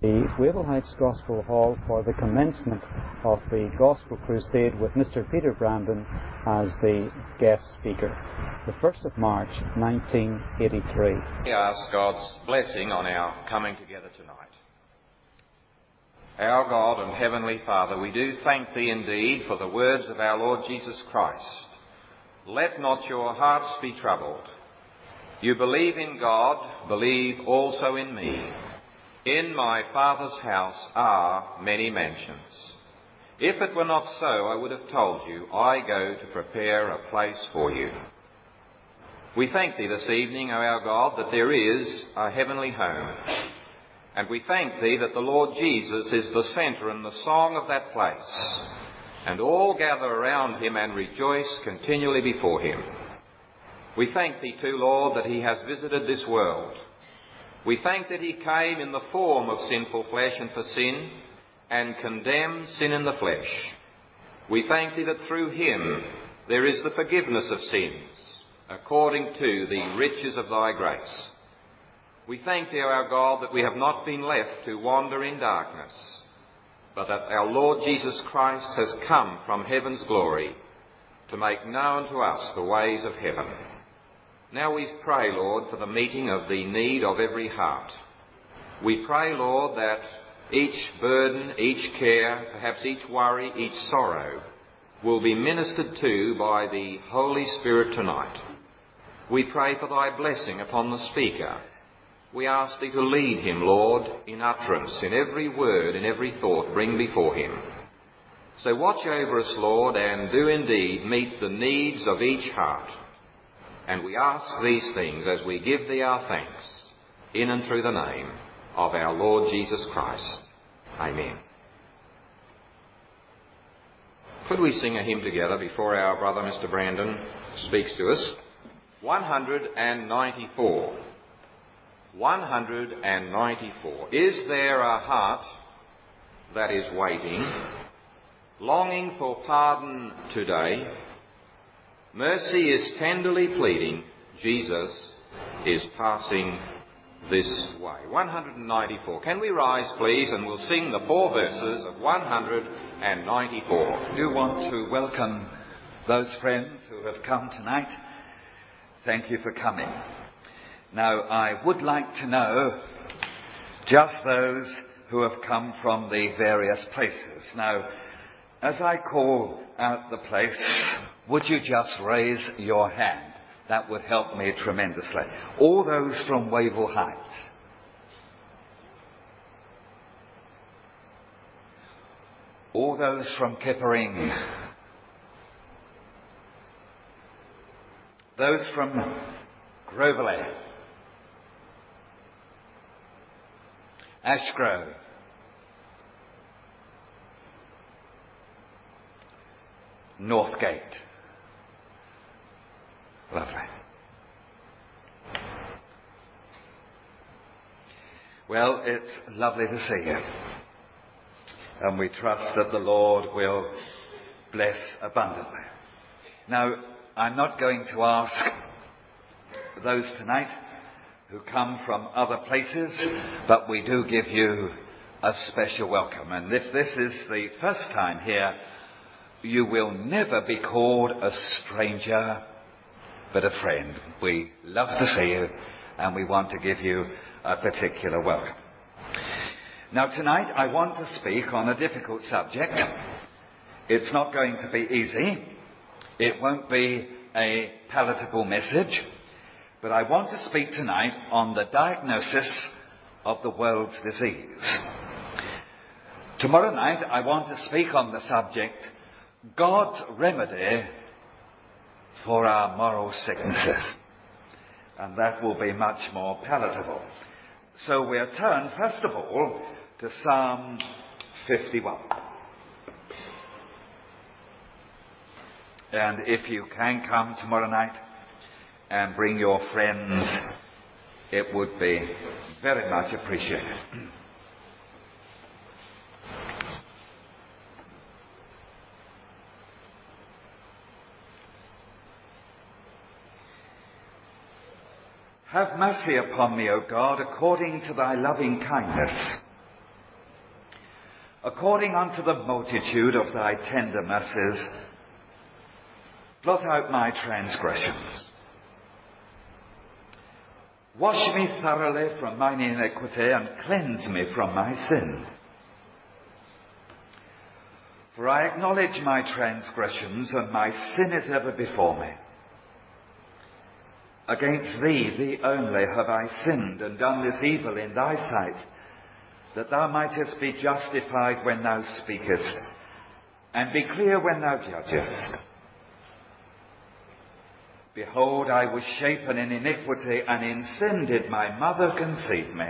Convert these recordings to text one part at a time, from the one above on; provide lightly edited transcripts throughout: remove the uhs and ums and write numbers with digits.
the Wavell Heights Gospel Hall for the commencement of the Gospel Crusade with Mr. Peter Brandon as the guest speaker, the 1st of March 1983. We ask God's blessing on our coming together tonight. Our God and Heavenly Father, we do thank Thee indeed for the words of our Lord Jesus Christ. Let not your hearts be troubled. You believe in God, believe also in me. In my Father's house are many mansions. If it were not so, I would have told you, I go to prepare a place for you. We thank Thee this evening, O our God, that there is a heavenly home. And we thank Thee that the Lord Jesus is the centre and the song of that place. And all gather around Him and rejoice continually before Him. We thank Thee too, Lord, that He has visited this world. We thank that He came in the form of sinful flesh and for sin, and condemned sin in the flesh. We thank Thee that through Him there is the forgiveness of sins, according to the riches of Thy grace. We thank Thee, O our God, that we have not been left to wander in darkness, but that our Lord Jesus Christ has come from heaven's glory to make known to us the ways of heaven. Now we pray, Lord, for the meeting of the need of every heart. We pray, Lord, that each burden, each care, perhaps each worry, each sorrow will be ministered to by the Holy Spirit tonight. We pray for Thy blessing upon the speaker. We ask Thee to lead him, Lord, in utterance, in every word, in every thought, bring before him. So watch over us, Lord, and do indeed meet the needs of each heart. And we ask these things as we give Thee our thanks, in and through the name of our Lord Jesus Christ. Amen. Could we sing a hymn together before our brother Mr. Brandon speaks to us? 194. 194. Is there a heart that is waiting, longing for pardon today? Mercy is tenderly pleading. Jesus is passing this way. 194. Can we rise, please, and we'll sing the 4 verses of 194. I do want to welcome those friends who have come tonight. Thank you for coming. Now, I would like to know just those who have come from the various places. Now, as I call out the place, would you just raise your hand? That would help me tremendously. All those from Wavell Heights. All those from Kettering. Those from Groveley. Ashgrove. Northgate. Lovely. Well, it's lovely to see you. And we trust that the Lord will bless abundantly. Now, I'm not going to ask those tonight who come from other places, but we do give you a special welcome. And if this is the first time here, you will never be called a stranger, but a friend. We love to see you, and we want to give you a particular welcome. Now tonight I want to speak on a difficult subject. It's not going to be easy. It won't be a palatable message. But I want to speak tonight on the diagnosis of the world's disease. Tomorrow night I want to speak on the subject, God's remedy for our moral sicknesses. And that will be much more palatable. So we'll turn, first of all, to Psalm 51. And if you can come tomorrow night and bring your friends, it would be very much appreciated. Have mercy upon me, O God, according to Thy loving kindness. according unto the multitude of thy tender mercies, blot out my transgressions. Wash me thoroughly from mine iniquity and cleanse me from my sin. For I acknowledge my transgressions, and my sin is ever before me. Against thee, thee only, have I sinned and done this evil in thy sight, that thou mightest be justified when thou speakest, and be clear when thou judgest. Behold, I was shapen in iniquity, and in sin did my mother conceive me.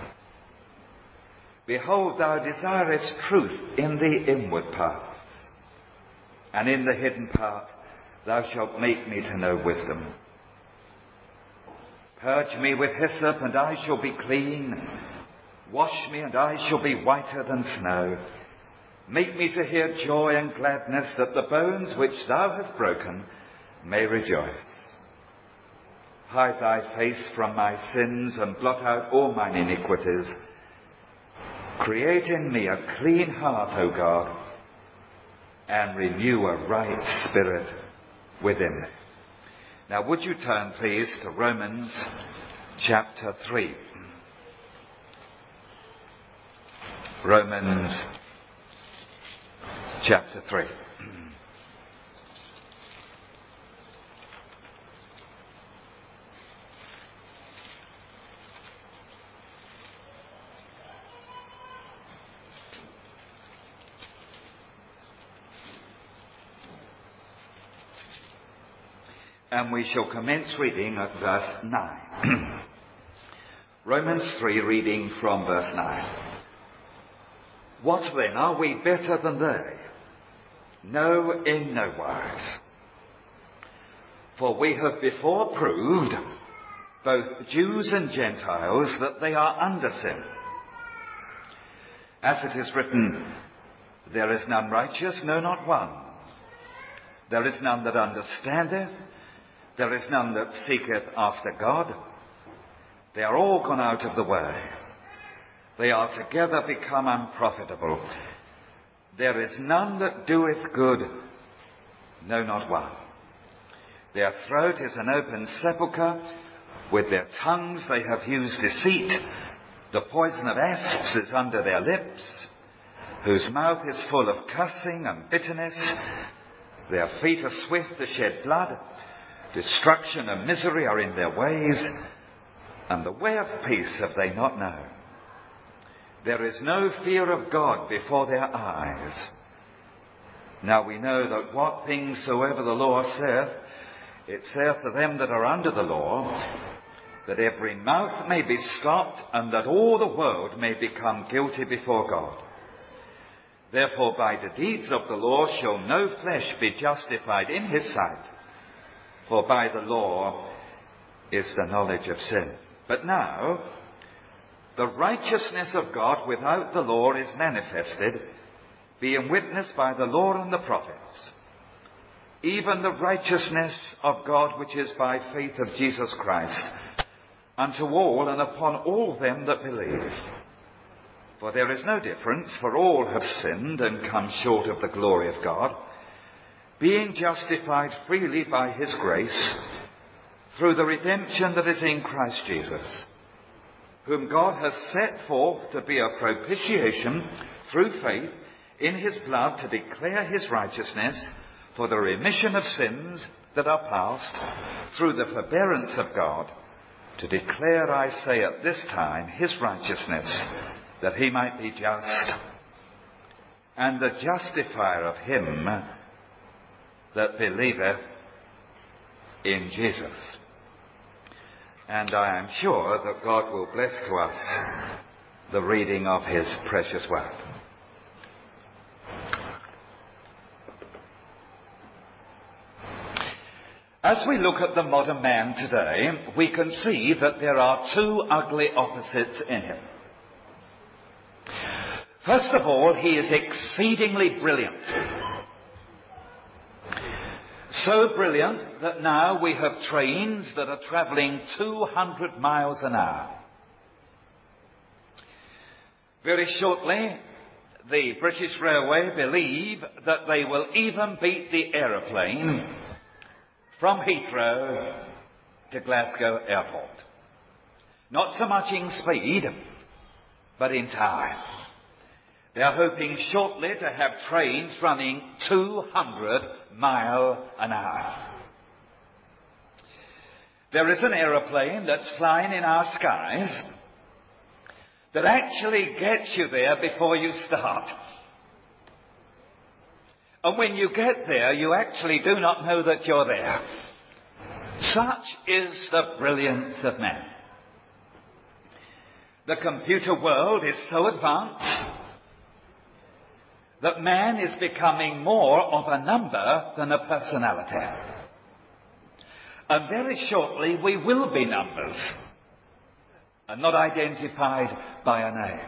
Behold, thou desirest truth in the inward parts, and in the hidden part thou shalt make me to know wisdom. Purge me with hyssop, and I shall be clean. Wash me, and I shall be whiter than snow. Make me to hear joy and gladness, that the bones which thou hast broken may rejoice. Hide thy face from my sins, and blot out all mine iniquities. Create in me a clean heart, O God, and renew a right spirit within me. Now would you turn please to Romans chapter 3. Romans chapter 3. And we shall commence reading at verse 9. Romans 3, reading from verse 9. What then? Are we better than they? No, in no wise. For we have before proved, both Jews and Gentiles, that they are under sin. As it is written, there is none righteous, no, not one. There is none that understandeth. There is none that seeketh after God. They are all gone out of the way. They are together become unprofitable. There is none that doeth good, no, not one. Their throat is an open sepulchre. With their tongues they have used deceit. The poison of asps is under their lips, whose mouth is full of cursing and bitterness. Their feet are swift to shed blood. Destruction and misery are in their ways, and the way of peace have they not known. There is no fear of God before their eyes. Now we know that what things soever the law saith, it saith to them that are under the law, that every mouth may be stopped, and that all the world may become guilty before God. Therefore by the deeds of the law shall no flesh be justified in his sight, for by the law is the knowledge of sin. But now, the righteousness of God without the law is manifested, being witnessed by the law and the prophets, even the righteousness of God which is by faith of Jesus Christ, unto all and upon all them that believe. For there is no difference, for all have sinned and come short of the glory of God, being justified freely by his grace, through the redemption that is in Christ Jesus, whom God has set forth to be a propitiation through faith in his blood, to declare his righteousness for the remission of sins that are past, through the forbearance of God, to declare, I say, at this time his righteousness, that he might be just and the justifier of him that believeth in Jesus. And I am sure that God will bless to us the reading of his precious word. As we look at the modern man today, we can see that there are two ugly opposites in him. First of all, he is exceedingly brilliant. So brilliant that now we have trains that are travelling 200 miles an hour. Very shortly, the British Railway believe that they will even beat the aeroplane from Heathrow to Glasgow Airport. Not so much in speed, but in time. They are hoping shortly to have trains running 200 miles an hour. There is an aeroplane that's flying in our skies that actually gets you there before you start. And when you get there, you actually do not know that you're there. Such is the brilliance of man. The computer world is so advanced that man is becoming more of a number than a personality. And very shortly we will be numbers and not identified by a name.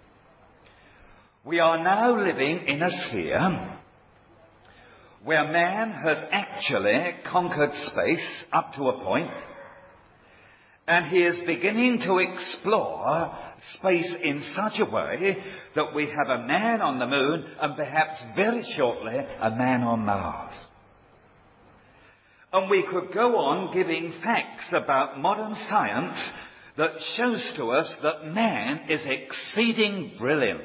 We are now living in a sphere where man has actually conquered space up to a point, and he is beginning to explore space in such a way that we have a man on the moon and perhaps very shortly a man on Mars. And we could go on giving facts about modern science that shows to us that man is exceeding brilliant.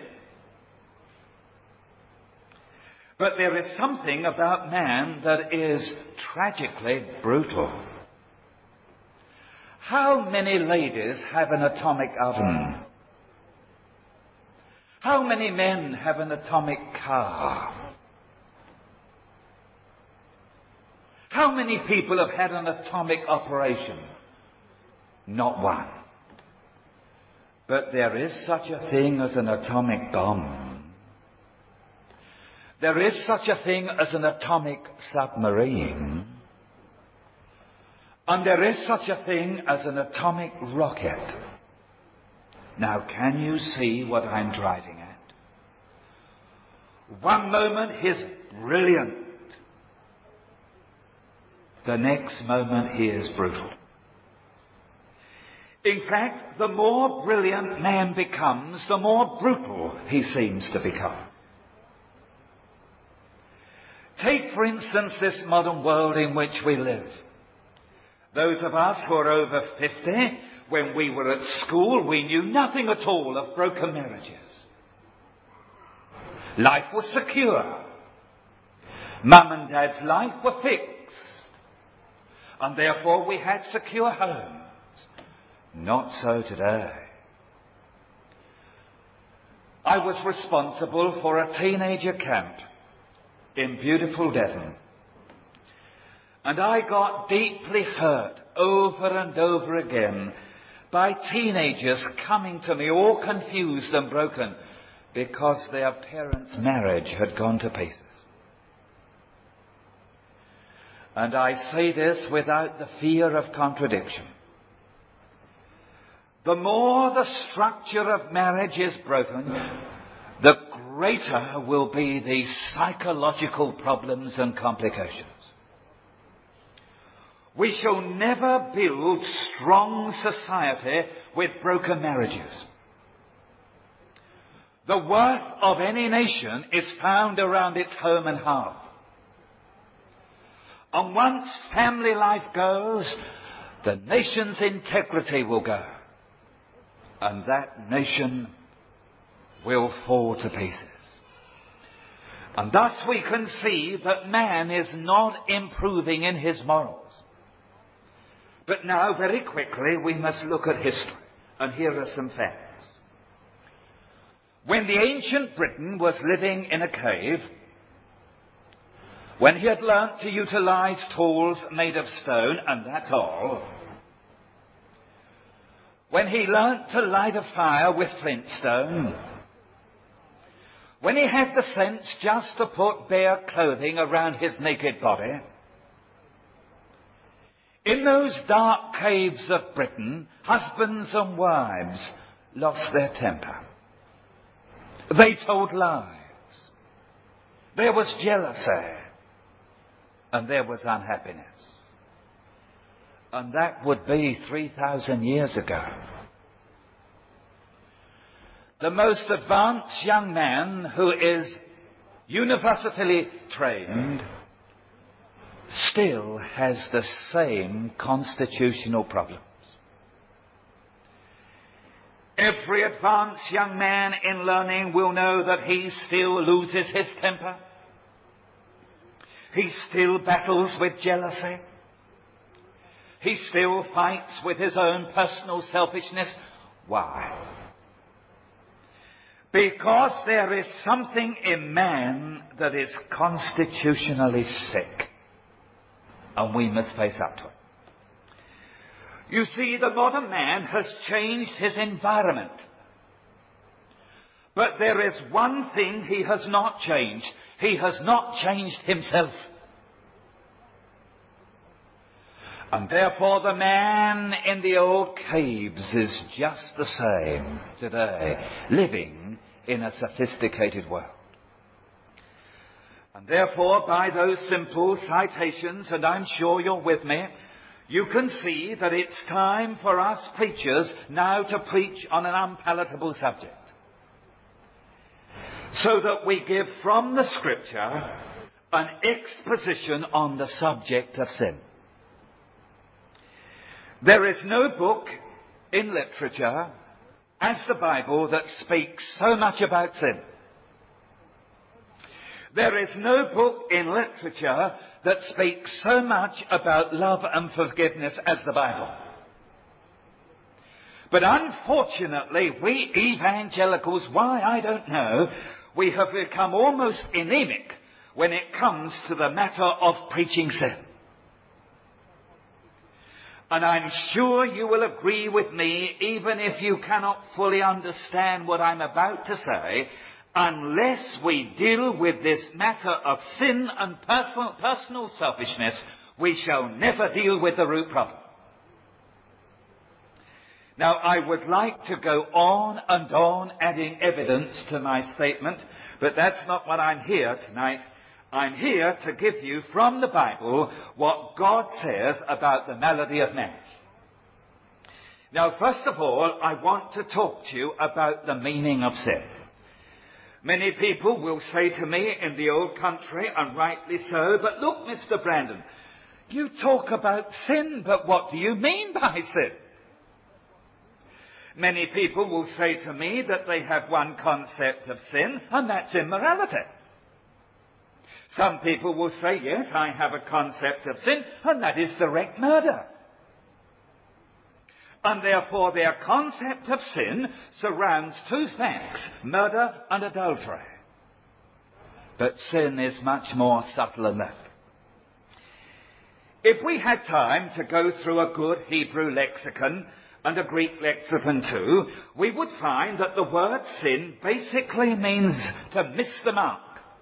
But there is something about man that is tragically brutal. How many ladies have an atomic oven? How many men have an atomic car? How many people have had an atomic operation? Not one. But there is such a thing as an atomic bomb. There is such a thing as an atomic submarine. And there is such a thing as an atomic rocket. Now, can you see what I'm driving at? One moment he's brilliant. The next moment he is brutal. In fact, the more brilliant man becomes, the more brutal he seems to become. Take, for instance, this modern world in which we live. Those of us who are over 50, when we were at school, we knew nothing at all of broken marriages. Life was secure. Mum and Dad's life were fixed. And therefore we had secure homes. Not so today. I was responsible for a teenager camp in beautiful Devon. And I got deeply hurt over and over again by teenagers coming to me all confused and broken because their parents' marriage had gone to pieces. And I say this without the fear of contradiction. The more the structure of marriage is broken, the greater will be the psychological problems and complications. We shall never build strong society with broken marriages. The worth of any nation is found around its home and hearth. And once family life goes, the nation's integrity will go. And that nation will fall to pieces. And thus we can see that man is not improving in his morals. But now, very quickly, we must look at history. And here are some facts. When the ancient Briton was living in a cave, when he had learnt to utilize tools made of stone, and that's all, when he learnt to light a fire with flintstone, when he had the sense just to put bare clothing around his naked body, in those dark caves of Britain, husbands and wives lost their temper. They told lies. There was jealousy. And there was unhappiness. And that would be 3,000 years ago. the most advanced young man who is universitally trained still has the same constitutional problems. Every advanced young man in learning will know that he still loses his temper. He still battles with jealousy. He still fights with his own personal selfishness. Why? Because there is something in man that is constitutionally sick, and we must face up to it. You see, the modern man has changed his environment. But there is one thing he has not changed. He has not changed himself. And therefore the man in the old caves is just the same today, living in a sophisticated world. And therefore, by those simple citations, and I'm sure you're with me, you can see that it's time for us preachers now to preach on an unpalatable subject, so that we give from the Scripture an exposition on the subject of sin. There is no book in literature as the Bible that speaks so much about sin. There is no book in literature that speaks so much about love and forgiveness as the Bible. But unfortunately, we evangelicals, why I don't know, we have become almost anemic when it comes to the matter of preaching sin. And I'm sure you will agree with me, even if you cannot fully understand what I'm about to say, unless we deal with this matter of sin and personal selfishness, we shall never deal with the root problem. Now, I would like to go on and on adding evidence to my statement, but that's not what I'm here tonight. I'm here to give you from the Bible what God says about the malady of man. Now, first of all, I want to talk to you about the meaning of sin. Many people will say to me in the old country, and rightly so, but look, Mr. Brandon, you talk about sin, but what do you mean by sin? Many people will say to me that they have one concept of sin, and that's immorality. Some people will say, yes, I have a concept of sin, and that is direct murder. And therefore their concept of sin surrounds two facts, murder and adultery. But sin is much more subtle than that. If we had time to go through a good Hebrew lexicon and a Greek lexicon too, we would find that the word sin basically means to miss the mark.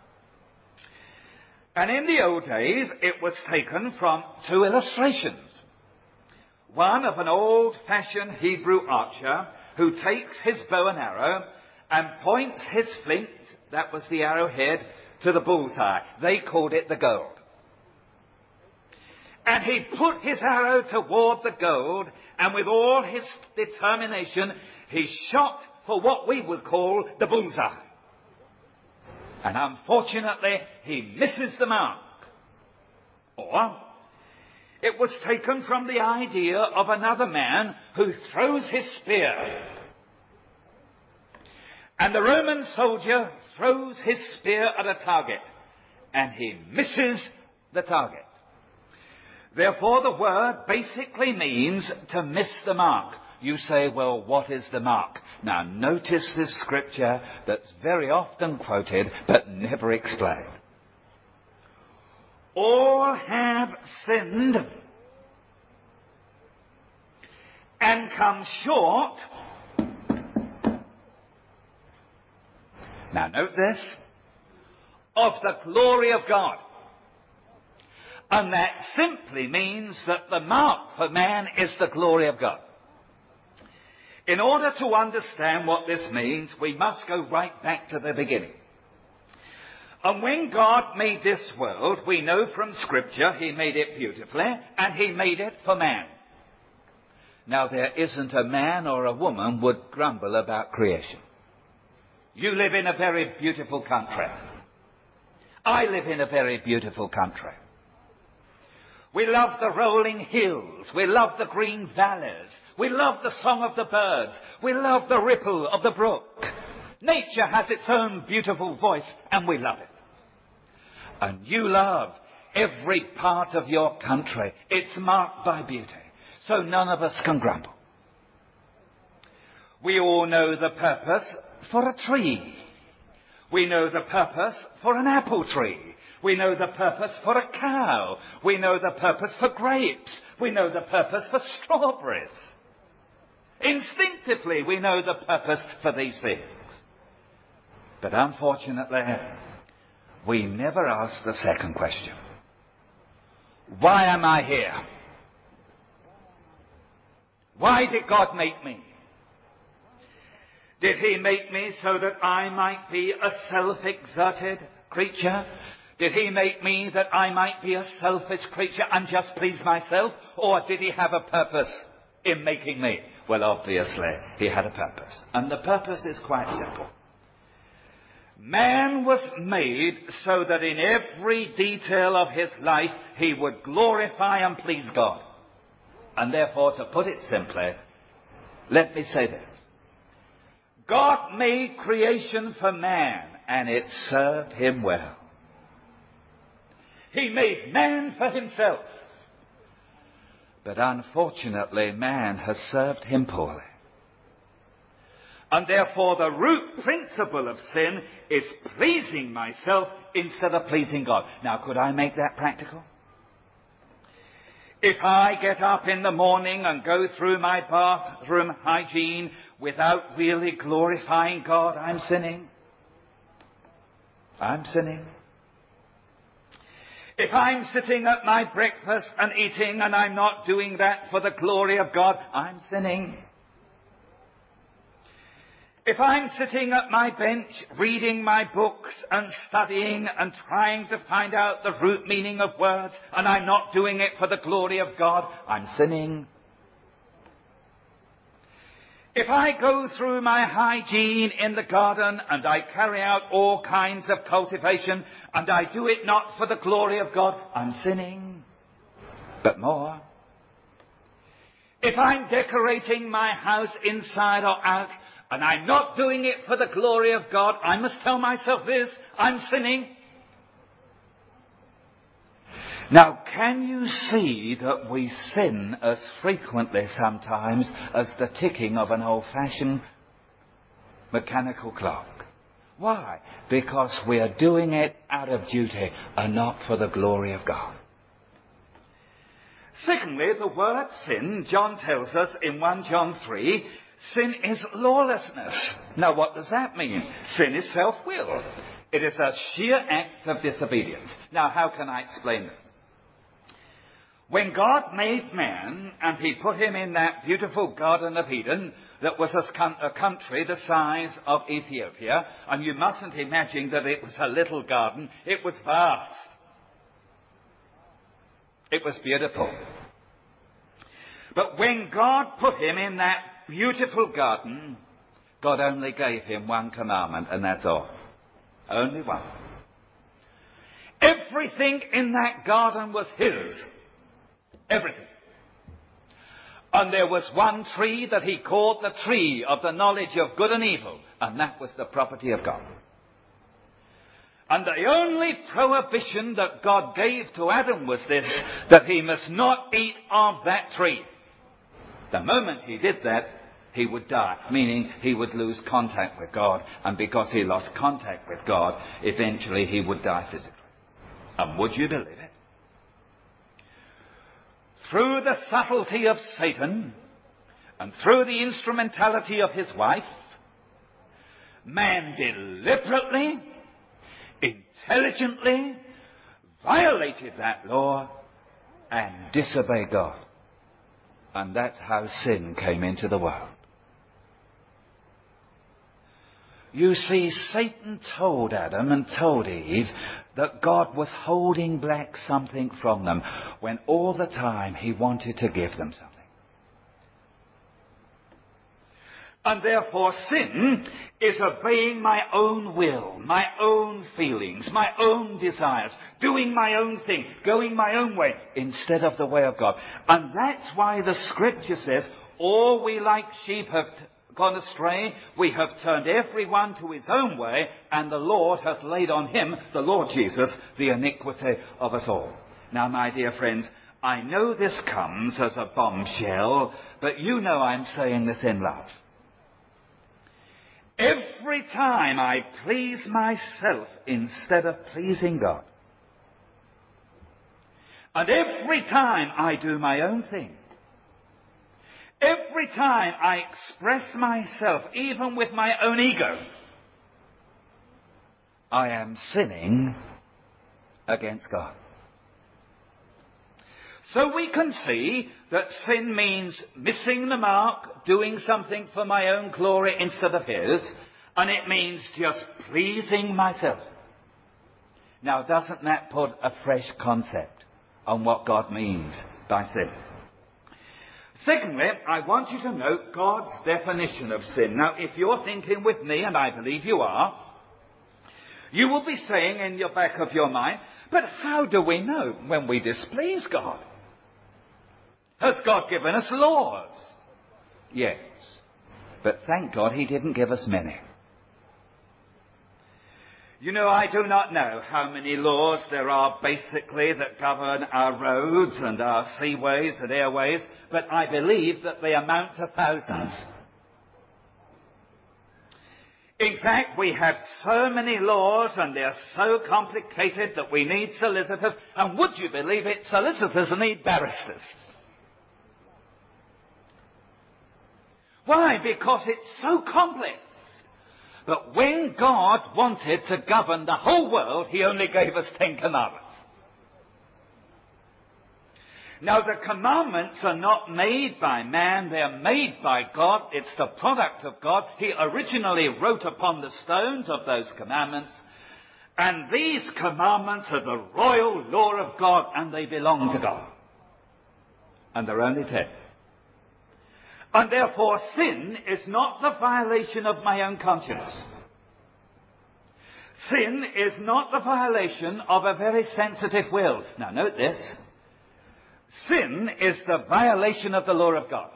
And in the old days, it was taken from two illustrations. One of an old-fashioned Hebrew archer who takes his bow and arrow and points his flint, that was the arrowhead, to the bullseye. They called it the goal. And he put his arrow toward the goal, and with all his determination, he shot for what we would call the bullseye. And unfortunately, he misses the mark. Or it was taken from the idea of another man who throws his spear. And the Roman soldier throws his spear at a target, and he misses the target. Therefore, the word basically means to miss the mark. You say, well, what is the mark? Now, notice this scripture that's very often quoted, but never explained. All have sinned and come short. Now, note this, of the glory of God. And that simply means that the mark for man is the glory of God. In order to understand what this means, we must go right back to the beginning. And when God made this world, we know from Scripture He made it beautifully, and He made it for man. Now, there isn't a man or a woman would grumble about creation. You live in a very beautiful country. I live in a very beautiful country. We love the rolling hills. We love the green valleys. We love the song of the birds. We love the ripple of the brook. Nature has its own beautiful voice, and we love it. And you love every part of your country. It's marked by beauty, so none of us can grumble. We all know the purpose for a tree. We know the purpose for an apple tree. We know the purpose for a cow. We know the purpose for grapes. We know the purpose for strawberries. Instinctively, we know the purpose for these things. But unfortunately, we never ask the second question. Why am I here? Why did God make me? Did he make me so that I might be a self-exerted creature? Did he make me that I might be a selfish creature and just please myself? Or did he have a purpose in making me? Well, obviously, he had a purpose. And the purpose is quite simple. Man was made so that in every detail of his life he would glorify and please God. And therefore, to put it simply, let me say this. God made creation for man, and it served him well. He made man for himself. But unfortunately, man has served him poorly. And therefore, the root principle of sin is pleasing myself instead of pleasing God. Now, could I make that practical? If I get up in the morning and go through my bathroom hygiene without really glorifying God, I'm sinning. I'm sinning. If I'm sitting at my breakfast and eating and I'm not doing that for the glory of God, I'm sinning. If I'm sitting at my bench reading my books and studying and trying to find out the root meaning of words and I'm not doing it for the glory of God, I'm sinning. If I go through my hygiene in the garden and I carry out all kinds of cultivation and I do it not for the glory of God, I'm sinning. But more. If I'm decorating my house inside or out and I'm not doing it for the glory of God, I must tell myself this, I'm sinning. Now, can you see that we sin as frequently sometimes as the ticking of an old-fashioned mechanical clock? Why? Because we are doing it out of duty and not for the glory of God. Secondly, the word sin, John tells us in 1 John 3, sin is lawlessness. Now, what does that mean? Sin is self-will. It is a sheer act of disobedience. Now, how can I explain this? When God made man and he put him in that beautiful Garden of Eden that was a country the size of Ethiopia, and you mustn't imagine that it was a little garden, it was vast. It was beautiful. But when God put him in that beautiful garden, God only gave him one commandment, and that's all. Only one. Everything in that garden was his. Everything. And there was one tree that he called the tree of the knowledge of good and evil, and that was the property of God. And the only prohibition that God gave to Adam was this, that he must not eat of that tree. The moment he did that, he would die, meaning he would lose contact with God, and because he lost contact with God, eventually he would die physically. And would you believe it? Through the subtlety of Satan and through the instrumentality of his wife, man deliberately, intelligently violated that law and disobeyed God. And that's how sin came into the world. You see, Satan told Adam and told Eve that God was holding back something from them when all the time he wanted to give them something. And therefore sin is obeying my own will, my own feelings, my own desires, doing my own thing, going my own way instead of the way of God. And that's why the Scripture says, all we like sheep have gone astray, we have turned everyone to his own way, and the Lord hath laid on him, the Lord Jesus, the iniquity of us all. Now, my dear friends, I know this comes as a bombshell, but you know I'm saying this in love. Every time I please myself instead of pleasing God, and every time I do my own thing, every time I express myself, even with my own ego, I am sinning against God. So we can see that sin means missing the mark, doing something for my own glory instead of His, and it means just pleasing myself. Now, doesn't that put a fresh concept on what God means by sin? Secondly, I want you to note God's definition of sin. Now, if you're thinking with me, and I believe you are, you will be saying in the back of your mind, but how do we know when we displease God? Has God given us laws? Yes. But thank God He didn't give us many. You know, I do not know how many laws there are basically that govern our roads and our seaways and airways, but I believe that they amount to thousands. In fact, we have so many laws and they're so complicated that we need solicitors, and would you believe it, solicitors need barristers. Why? Because it's so complex. But when God wanted to govern the whole world, He only gave us 10 commandments. Now, the commandments are not made by man, they're made by God. It's the product of God. He originally wrote upon the stones of those commandments. And these commandments are the royal law of God, and they belong to God. And they're only 10. And therefore, sin is not the violation of my own conscience. Sin is not the violation of a very sensitive will. Now, note this. Sin is the violation of the law of God.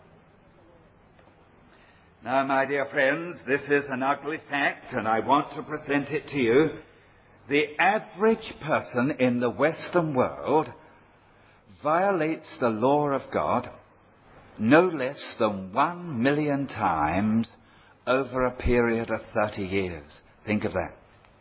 Now, my dear friends, this is an ugly fact, and I want to present it to you. The average person in the Western world violates the law of God no less than 1 million times over a period of 30 years. Think of that.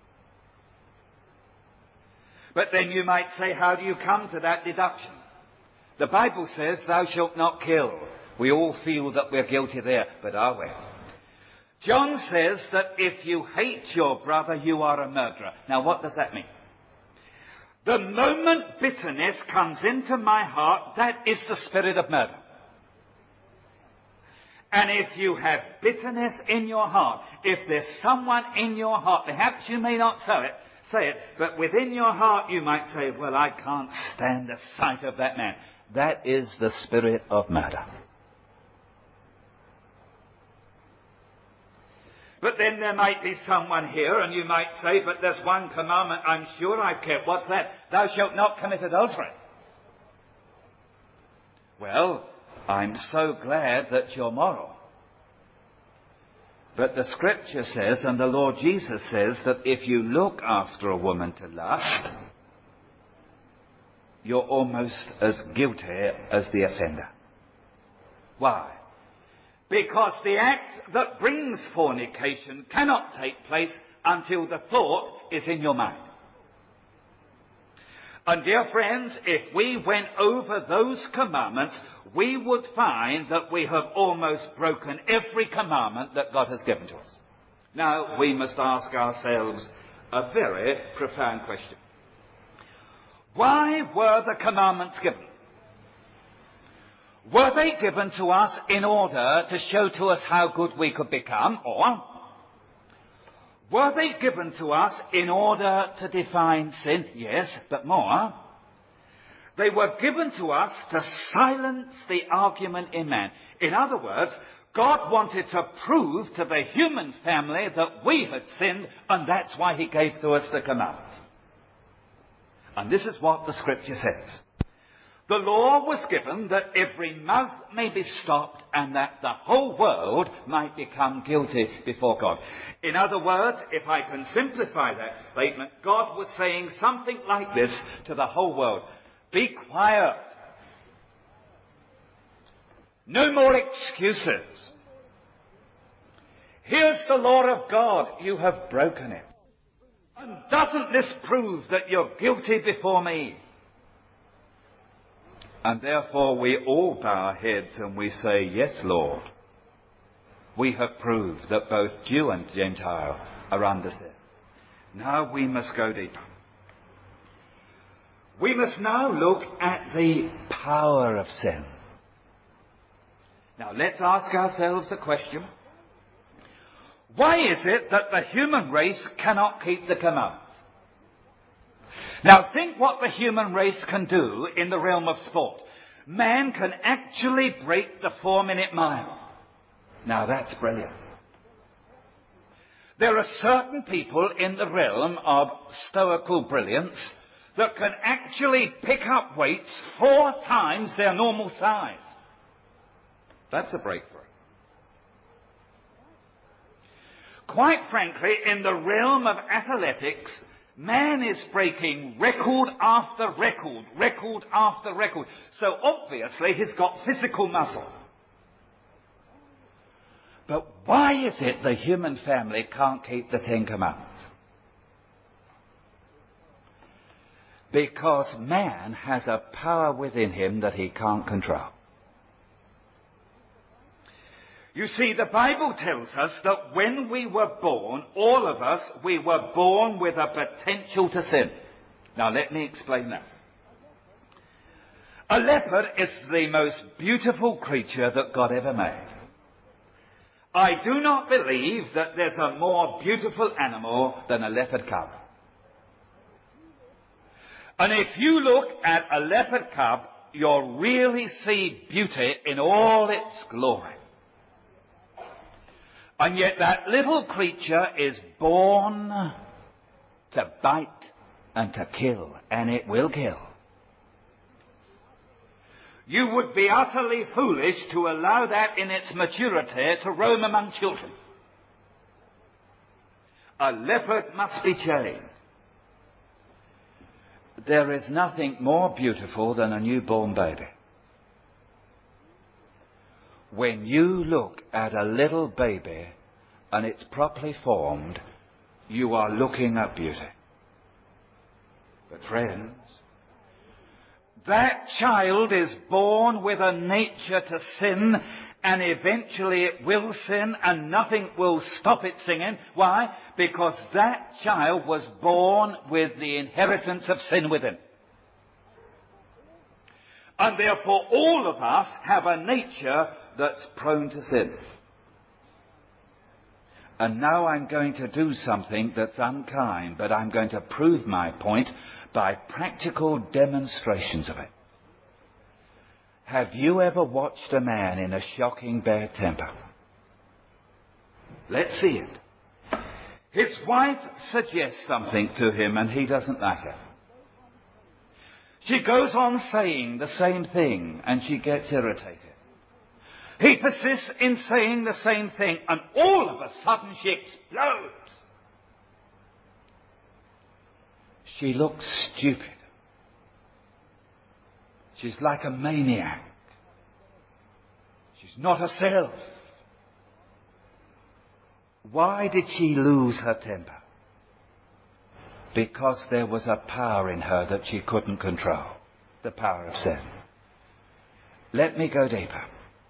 But then you might say, how do you come to that deduction? The Bible says, thou shalt not kill. We all feel that we're guilty there, but are we? John says that if you hate your brother, you are a murderer. Now, what does that mean? The moment bitterness comes into my heart, that is the spirit of murder. And if you have bitterness in your heart, if there's someone in your heart, perhaps you may not say it, but within your heart you might say, well, I can't stand the sight of that man. That is the spirit of murder. But then there might be someone here, and you might say, but there's one commandment I'm sure I've kept. What's that? Thou shalt not commit adultery. Well, I'm so glad that you're moral. But the Scripture says, and the Lord Jesus says, that if you look after a woman to lust, you're almost as guilty as the offender. Why? Because the act that brings fornication cannot take place until the thought is in your mind. And dear friends, if we went over those commandments, we would find that we have almost broken every commandment that God has given to us. Now, we must ask ourselves a very profound question. Why were the commandments given? Were they given to us in order to show to us how good we could become, or were they given to us in order to define sin? Yes, but more. They were given to us to silence the argument in man. In other words, God wanted to prove to the human family that we had sinned, and that's why he gave to us the commandments. And this is what the scripture says. The law was given that every mouth may be stopped and that the whole world might become guilty before God. In other words, if I can simplify that statement, God was saying something like this to the whole world. Be quiet. No more excuses. Here's the law of God. You have broken it. And doesn't this prove that you're guilty before me? And therefore we all bow our heads and we say, yes, Lord. We have proved that both Jew and Gentile are under sin. Now we must go deeper. We must now look at the power of sin. Now let's ask ourselves the question, why is it that the human race cannot keep the commandments? Now think what the human race can do in the realm of sport. Man can actually break the 4-minute mile. Now that's brilliant. There are certain people in the realm of stoical brilliance that can actually pick up weights 4 times their normal size. That's a breakthrough. Quite frankly, in the realm of athletics, man is breaking record after record, record after record. So obviously he's got physical muscle. But why is it the human family can't keep the 10 Commandments? Because man has a power within him that he can't control. You see, the Bible tells us that when we were born, all of us, we were born with a potential to sin. Now let me explain that. A leopard is the most beautiful creature that God ever made. I do not believe that there's a more beautiful animal than a leopard cub. And if you look at a leopard cub, you'll really see beauty in all its glory. And yet that little creature is born to bite and to kill, and it will kill. You would be utterly foolish to allow that in its maturity to roam among children. A leopard must be chained. There is nothing more beautiful than a newborn baby. When you look at a little baby and it's properly formed, you are looking at beauty. But friends, that child is born with a nature to sin, and eventually it will sin and nothing will stop it singing. Why? Because that child was born with the inheritance of sin within. And therefore all of us have a nature that's prone to sin. And now I'm going to do something that's unkind, but I'm going to prove my point by practical demonstrations of it. Have you ever watched a man in a shocking bad temper? Let's see it. His wife suggests something to him and he doesn't like it. She goes on saying the same thing and she gets irritated. He persists in saying the same thing, and all of a sudden she explodes. She looks stupid. She's like a maniac. She's not herself. Why did she lose her temper? Because there was a power in her that she couldn't control. The power of sin. Let me go deeper.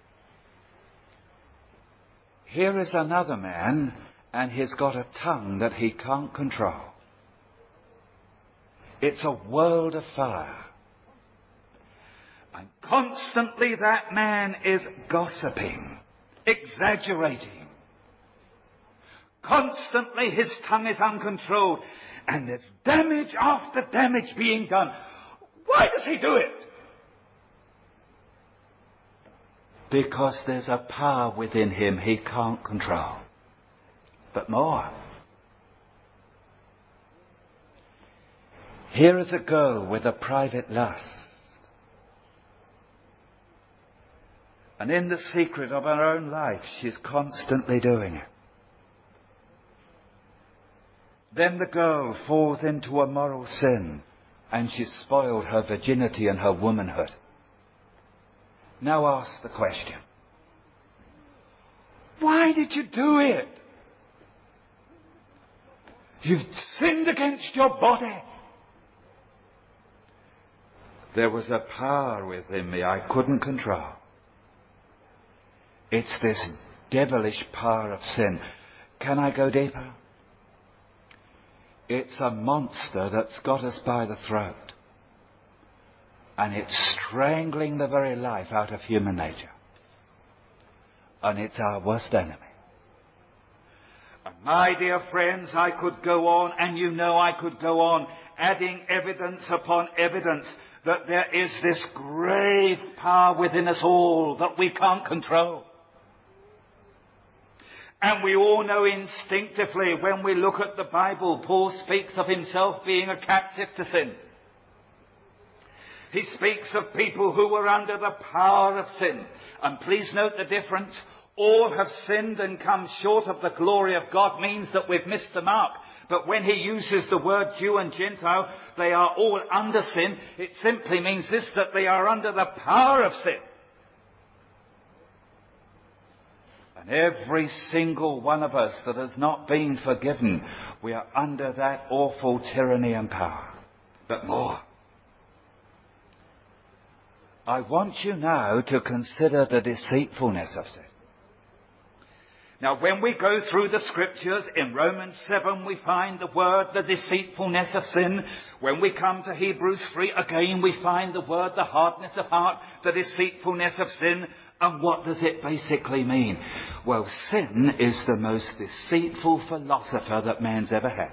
Here is another man, and he's got a tongue that he can't control. It's a world of fire. And constantly that man is gossiping, exaggerating. Constantly his tongue is uncontrolled, and there's damage after damage being done. Why does he do it? because there's a power within him he can't control. But more. Here is a girl with a private lust. And in the secret of her own life, she's constantly doing it. Then the girl falls into a moral sin, and she's spoiled her virginity and her womanhood. Now ask the question, why did you do it? You've sinned against your body. There was a power within me I couldn't control. It's this devilish power of sin. Can I go deeper? It's a monster that's got us by the throat. And it's strangling the very life out of human nature. And it's our worst enemy. And my dear friends, I could go on, and you know I could go on, adding evidence upon evidence that there is this grave power within us all that we can't control. And we all know instinctively when we look at the Bible, Paul speaks of himself being a captive to sin. He speaks of people who were under the power of sin. And please note the difference. All have sinned and come short of the glory of God means that we've missed the mark. But when he uses the word Jew and Gentile, they are all under sin. It simply means this, that they are under the power of sin. And every single one of us that has not been forgiven, we are under that awful tyranny and power. But more. I want you now to consider the deceitfulness of sin. Now, when we go through the scriptures, in Romans 7 we find the word, the deceitfulness of sin. When we come to Hebrews 3, again we find the word, the hardness of heart, the deceitfulness of sin. And what does it basically mean? Well, sin is the most deceitful philosopher that man's ever had.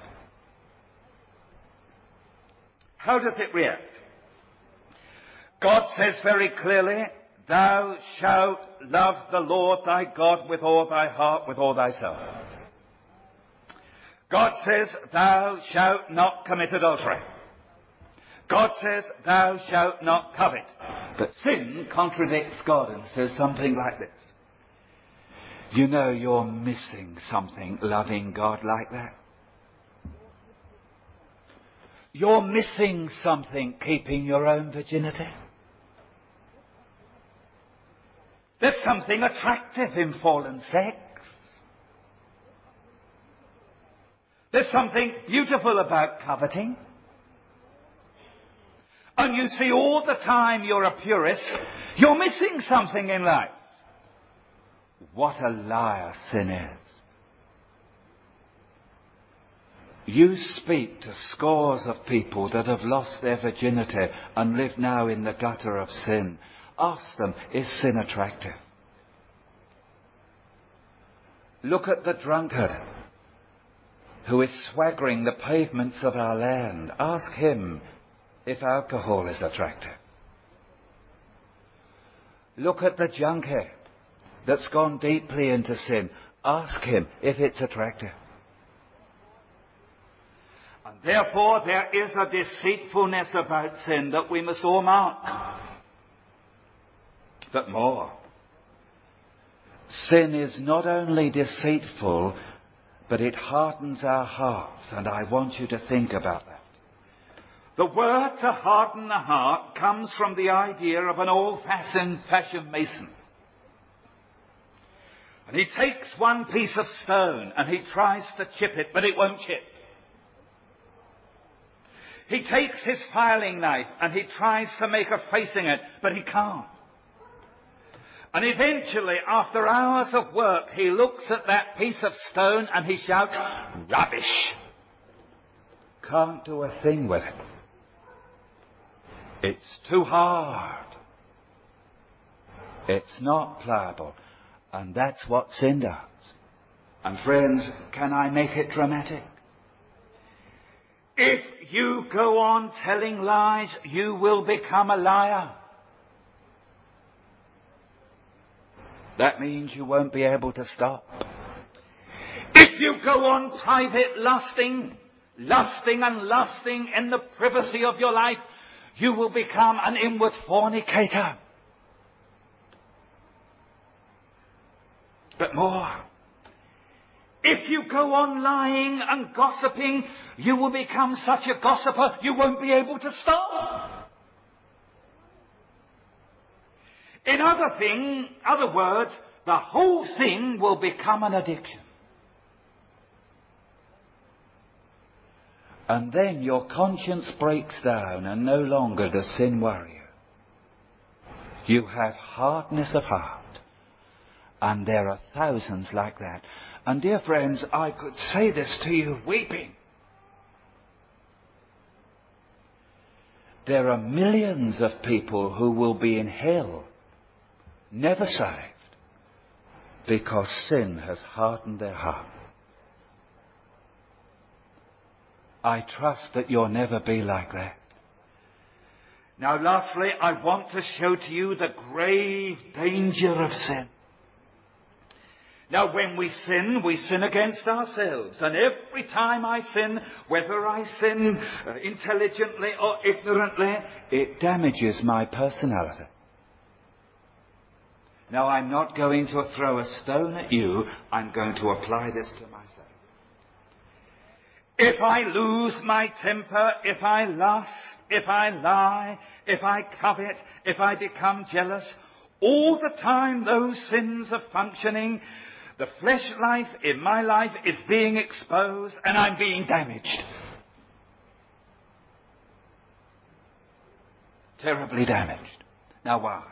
How does it react? God says very clearly, thou shalt love the Lord thy God with all thy heart, with all thyself. God says, thou shalt not commit adultery. God says, thou shalt not covet. But sin contradicts God and says something like this. You know you're missing something loving God like that. You're missing something keeping your own virginity. There's something attractive in fallen sex. There's something beautiful about coveting. And you see, all the time you're a purist, you're missing something in life. What a liar sin is. You speak to scores of people that have lost their virginity and live now in the gutter of sin. Ask them, is sin attractive? Look at the drunkard who is swaggering the pavements of our land. Ask him if alcohol is attractive. Look at the junkie that's gone deeply into sin. Ask him if it's attractive. And therefore there is a deceitfulness about sin that we must all mark. But more. Sin is not only deceitful, but it hardens our hearts. And I want you to think about that. The word to harden the heart comes from the idea of an old-fashioned mason. And he takes one piece of stone and he tries to chip it, but it won't chip. He takes his filing knife and he tries to make a facing it, but he can't. And eventually, after hours of work, he looks at that piece of stone and he shouts, rubbish! Can't do a thing with it. It's too hard. It's not pliable. And that's what sin does. And friends, can I make it dramatic? If you go on telling lies, you will become a liar. That means you won't be able to stop. If you go on private lusting and lusting in the privacy of your life, you will become an inward fornicator. But more, if you go on lying and gossiping, you will become such a gossiper you won't be able to stop. In other words, the whole thing will become an addiction. And then your conscience breaks down and no longer does sin worry you. You have hardness of heart. And there are thousands like that. And dear friends, I could say this to you weeping. There are millions of people who will be in hell, never saved, because sin has hardened their heart. I trust that you'll never be like that. Now lastly, I want to show to you the grave danger of sin. Now when we sin against ourselves. And every time I sin, whether I sin intelligently or ignorantly, it damages my personality. Now I'm not going to throw a stone at you. I'm going to apply this to myself. If I lose my temper, if I lust, if I lie, if I covet, if I become jealous, all the time those sins are functioning, the flesh life in my life is being exposed and I'm being damaged. Terribly damaged. Now why?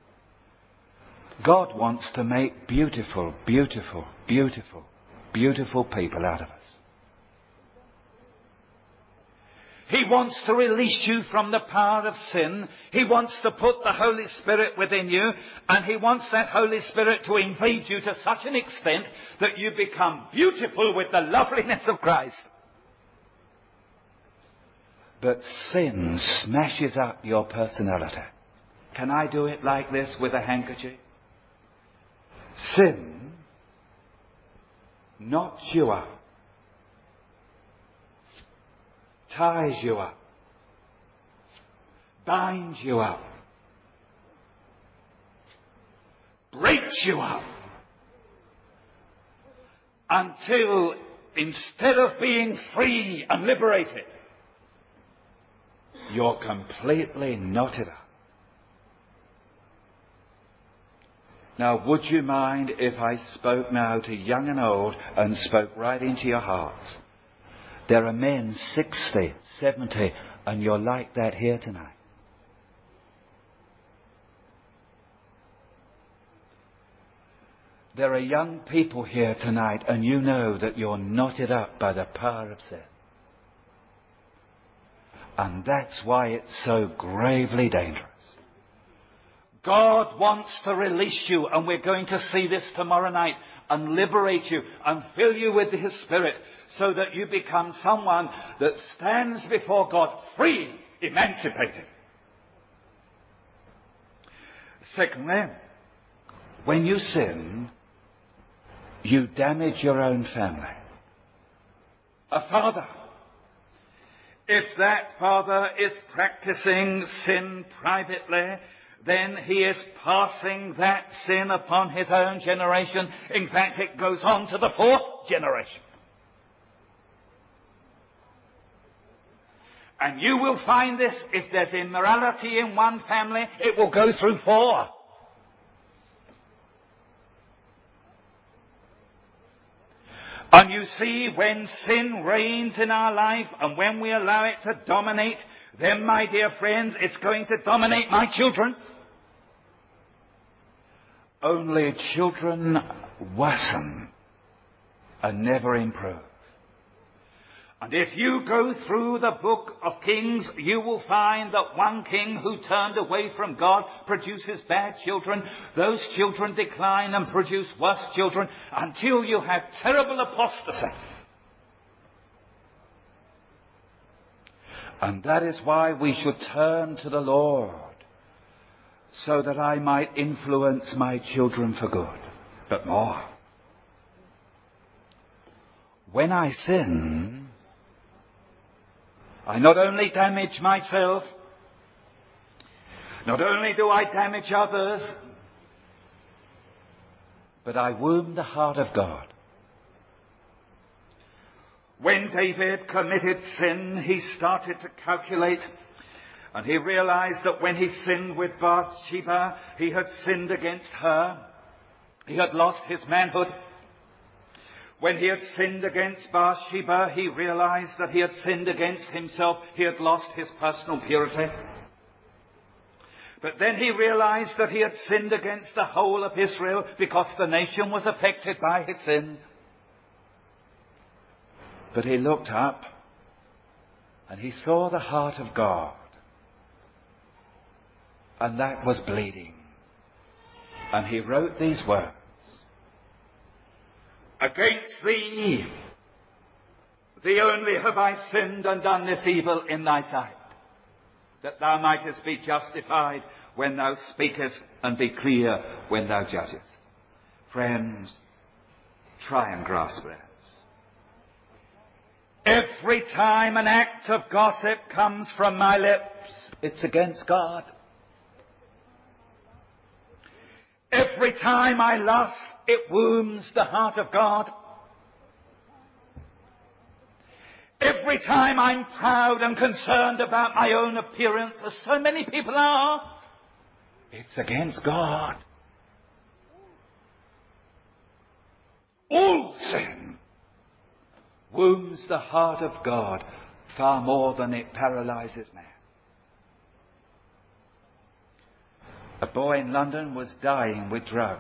God wants to make beautiful, beautiful, beautiful, beautiful people out of us. He wants to release you from the power of sin. He wants to put the Holy Spirit within you. And He wants that Holy Spirit to invade you to such an extent that you become beautiful with the loveliness of Christ. But sin smashes up your personality. Can I do it like this with a handkerchief? Sin knots you up. Ties you up, binds you up, breaks you up, until instead of being free and liberated, you're completely knotted up. Now, would you mind if I spoke now to young and old and spoke right into your hearts? There are men 60, 70, and you're like that here tonight. There are young people here tonight, and you know that you're knotted up by the power of sin. And that's why it's so gravely dangerous. God wants to release you, and we're going to see this tomorrow night, and liberate you and fill you with His Spirit so that you become someone that stands before God free, emancipated. Secondly, when you sin, you damage your own family. A father, if that father is practicing sin privately, then he is passing that sin upon his own generation. In fact, it goes on to the 4th generation. And you will find this, if there's immorality in one family, it will go through 4. And you see, when sin reigns in our life, and when we allow it to dominate, then, my dear friends, it's going to dominate my children. Only children worsen and never improve. And if you go through the book of Kings, you will find that one king who turned away from God produces bad children. Those children decline and produce worse children until you have terrible apostasy. And that is why we should turn to the Lord so that I might influence my children for good. But more, when I sin, I not only damage myself, not only do I damage others, but I wound the heart of God. When David committed sin, he started to calculate, and he realized that when he sinned with Bathsheba, he had sinned against her. He had lost his manhood. When he had sinned against Bathsheba, he realized that he had sinned against himself. He had lost his personal purity. But then he realized that he had sinned against the whole of Israel because the nation was affected by his sin. But he looked up and he saw the heart of God. And that was bleeding. And he wrote these words: "Against thee only have I sinned and done this evil in thy sight, that thou mightest be justified when thou speakest and be clear when thou judgest." Friends, try and grasp this. Every time an act of gossip comes from my lips, it's against God. Every time I lust, it wounds the heart of God. Every time I'm proud and concerned about my own appearance, as so many people are, it's against God. All sin wounds the heart of God far more than it paralyzes man. A boy in London was dying with drugs.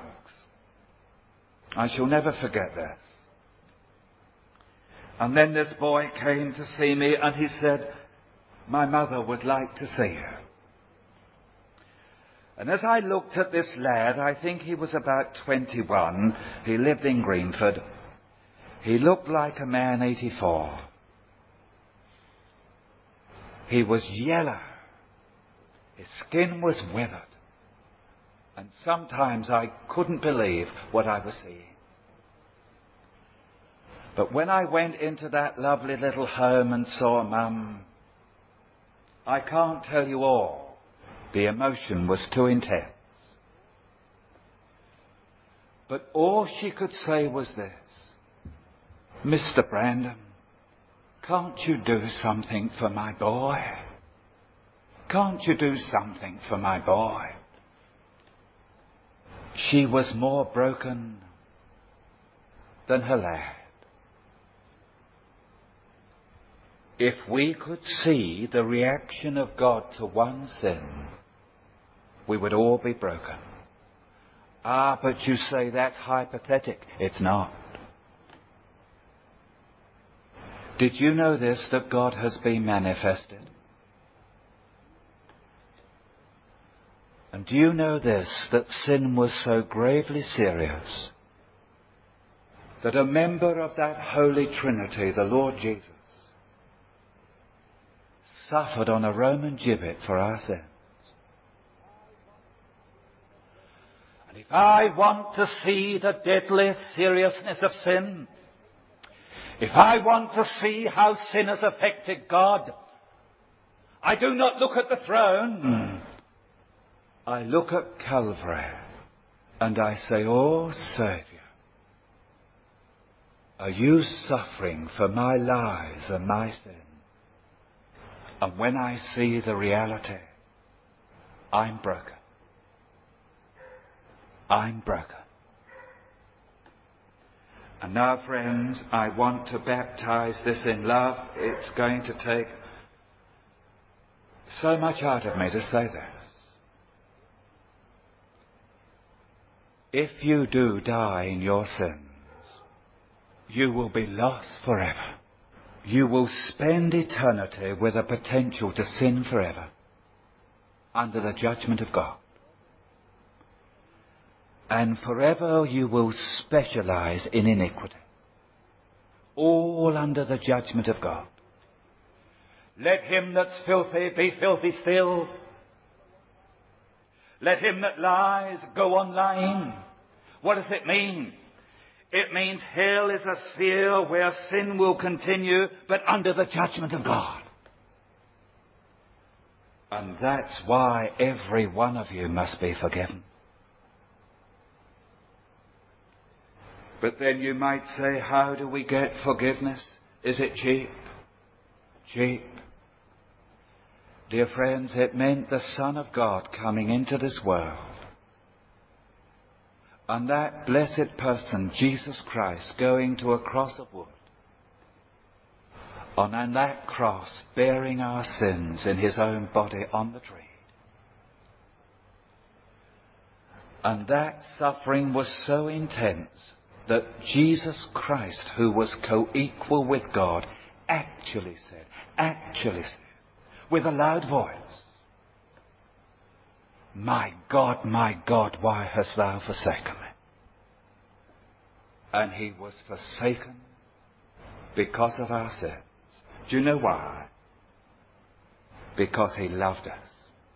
I shall never forget this. And then this boy came to see me and he said, "My mother would like to see you." And as I looked at this lad, I think he was about 21. He lived in Greenford. He looked like a man 84. He was yellow. His skin was withered. And sometimes I couldn't believe what I was seeing. But when I went into that lovely little home and saw Mum, I can't tell you all. The emotion was too intense. But all she could say was this: "Mr. Brandon, can't you do something for my boy? Can't you do something for my boy?" She was more broken than her lad. If we could see the reaction of God to one sin, we would all be broken. Ah, but you say that's hypothetical. It's not. Did you know this, that God has been manifested? And do you know this, that sin was so gravely serious that a member of that Holy Trinity, the Lord Jesus, suffered on a Roman gibbet for our sins? And if I want to see the deadly seriousness of sin, if I want to see how sin has affected God, I do not look at the throne. I look at Calvary and I say, "Oh, Saviour, are you suffering for my lies and my sin?" And when I see the reality, I'm broken. I'm broken. And now, friends, I want to baptize this in love. It's going to take so much out of me to say this. If you do die in your sins, you will be lost forever. You will spend eternity with a potential to sin forever under the judgment of God. And forever you will specialize in iniquity, all under the judgment of God. Let him that's filthy be filthy still. Let him that lies go on lying. What does it mean? It means hell is a sphere where sin will continue, but under the judgment of God. And that's why every one of you must be forgiven. But then you might say, how do we get forgiveness? Is it cheap? Cheap. Dear friends, it meant the Son of God coming into this world. And that blessed person, Jesus Christ, going to a cross of wood. And on that cross, bearing our sins in his own body on the tree. And that suffering was so intense that Jesus Christ, who was co-equal with God, actually said, with a loud voice, my God, why hast thou forsaken me? And he was forsaken because of our sins. Do you know why? Because he loved us.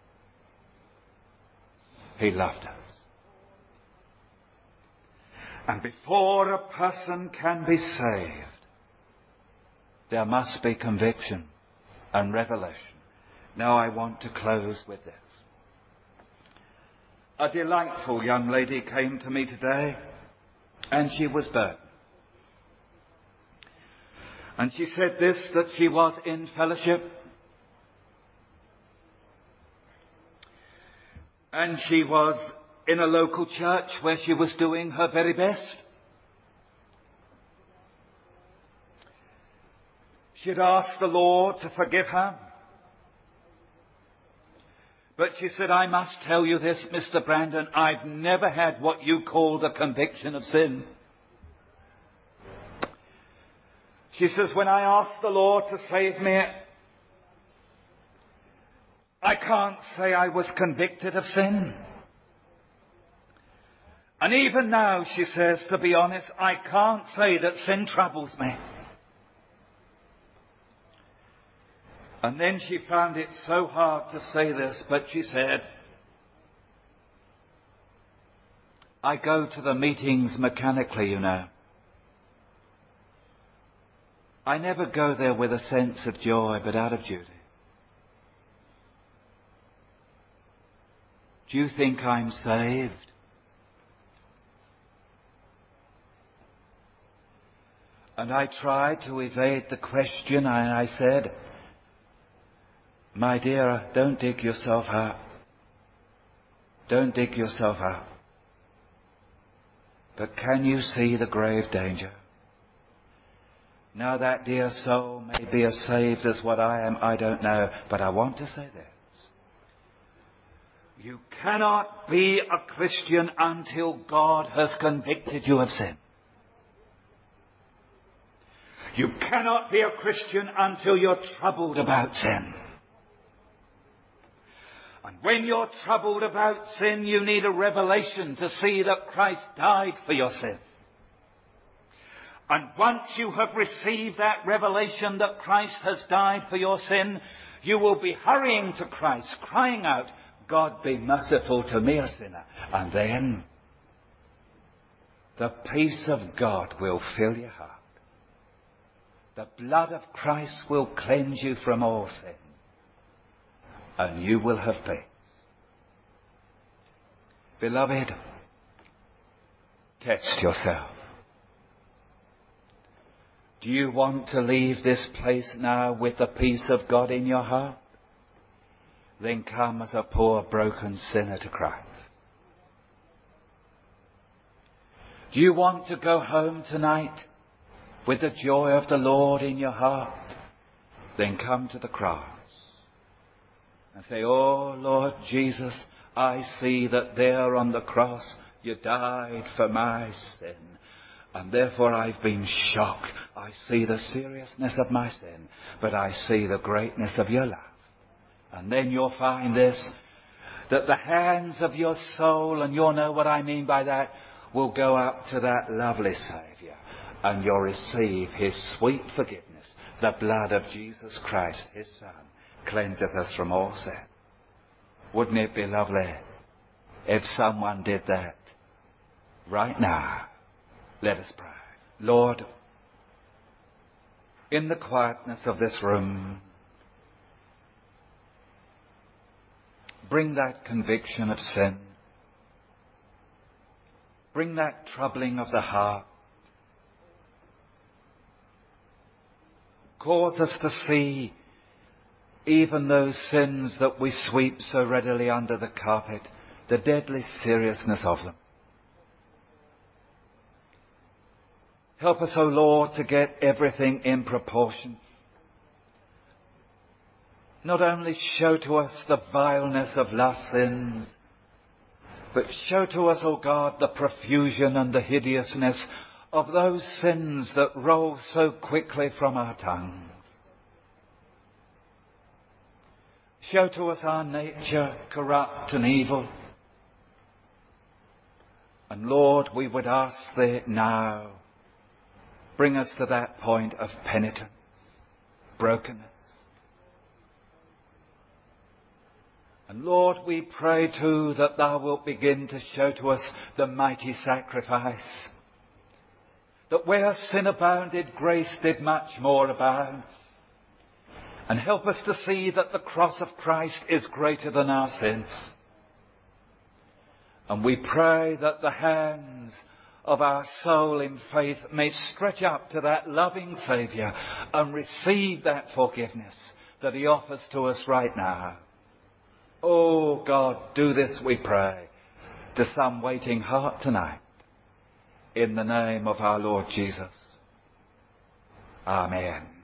He loved us. And before a person can be saved, there must be conviction and revelation. Now I want to close with this. A delightful young lady came to me today, and she was burdened. And she said this, that she was in fellowship, and she was in a local church where she was doing her very best. She had asked the Lord to forgive her. But she said, I must tell you this, Mr. Brandon, I've never had what you call the conviction of sin. She says, when I asked the Lord to save me, I can't say I was convicted of sin. And even now, she says, to be honest, I can't say that sin troubles me. And then she found it so hard to say this, but she said, I go to the meetings mechanically, you know. I never go there with a sense of joy, but out of duty. Do you think I'm saved? And I tried to evade the question, and I said, my dear, don't dig yourself up. Don't dig yourself up. But can you see the grave danger? Now that dear soul may be as saved as what I am, I don't know. But I want to say this. You cannot be a Christian until God has convicted you of sin. You cannot be a Christian until you're troubled about sin. And when you're troubled about sin, you need a revelation to see that Christ died for your sin. And once you have received that revelation that Christ has died for your sin, you will be hurrying to Christ, crying out, God be merciful to me, a sinner. And then the peace of God will fill your heart. The blood of Christ will cleanse you from all sin. And you will have peace. Beloved, test yourself. Do you want to leave this place now with the peace of God in your heart? Then come as a poor broken sinner to Christ. Do you want to go home tonight with the joy of the Lord in your heart? Then come to the cross. And say, oh Lord Jesus, I see that there on the cross you died for my sin. And therefore I've been shocked. I see the seriousness of my sin, but I see the greatness of your love. And then you'll find this, that the hands of your soul, and you'll know what I mean by that, will go up to that lovely Saviour. And you'll receive his sweet forgiveness. The blood of Jesus Christ, his Son, cleanseth us from all sin. Wouldn't it be lovely if someone did that right now. Let us pray. Lord, in the quietness of this room, bring that conviction of sin. Bring that troubling of the heart. Cause us to see even those sins that we sweep so readily under the carpet, the deadly seriousness of them. Help us, O Lord, to get everything in proportion. Not only show to us the vileness of lust sins, but show to us, O God, the profusion and the hideousness of those sins that roll so quickly from our tongues. Show to us our nature corrupt and evil. And Lord, we would ask Thee now, bring us to that point of penitence, brokenness. And Lord, we pray too that Thou wilt begin to show to us the mighty sacrifice. That where sin abounded, grace did much more abound. And help us to see that the cross of Christ is greater than our sin. And we pray that the hands of our soul in faith may stretch up to that loving Saviour and receive that forgiveness that He offers to us right now. Oh God, do this, we pray, to some waiting heart tonight. In the name of our Lord Jesus. Amen.